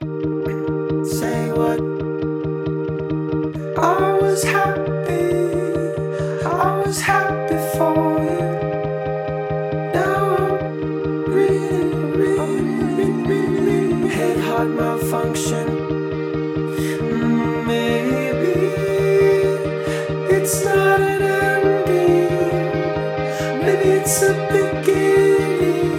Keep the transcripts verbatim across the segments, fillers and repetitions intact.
Say what? I was happy, I was happy for you. Now I'm reading, reading, reading, head heart malfunction. Maybe it's not an ending, maybe it's a beginning.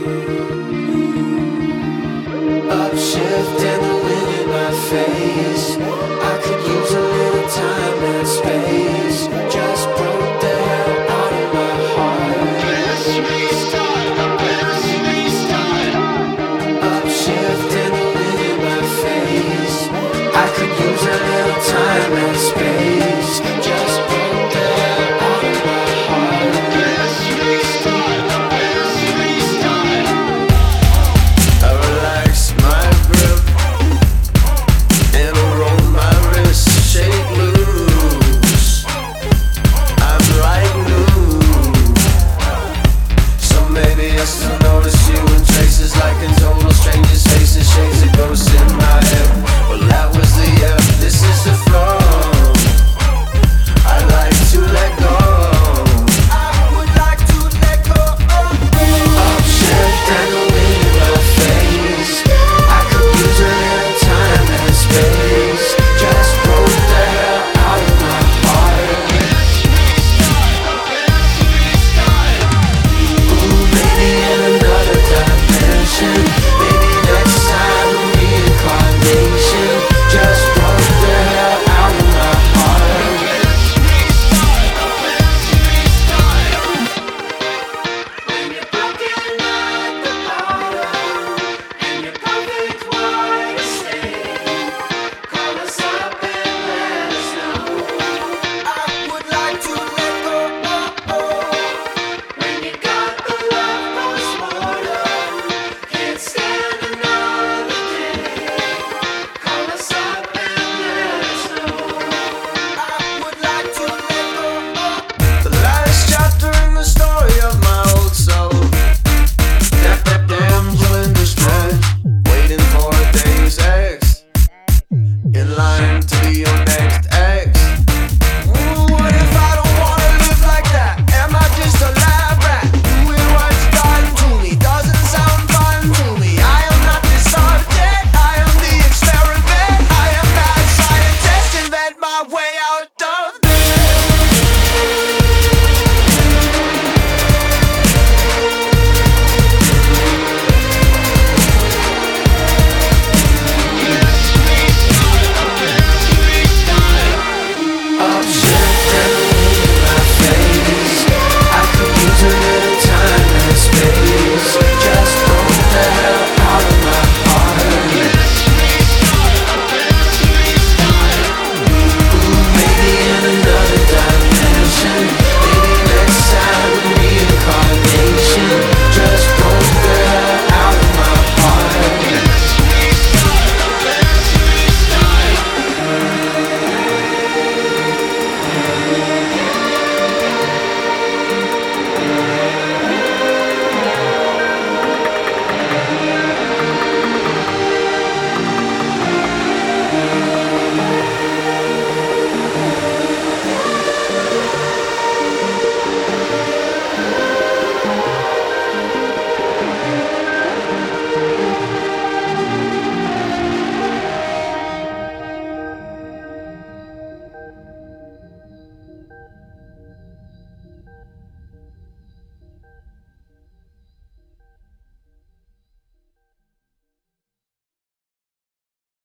Upshift and the wind in my face. I could use a little time and space. Just broke the hell out of my heart. Let's restart, let's restart. Upshift and the wind in my face. I could use a little time and space. Just broke the hell out of my heart. Let's restart, let's restart. I relax my grip and roll my wrist, shake loose. I'm like new, so maybe it's to know.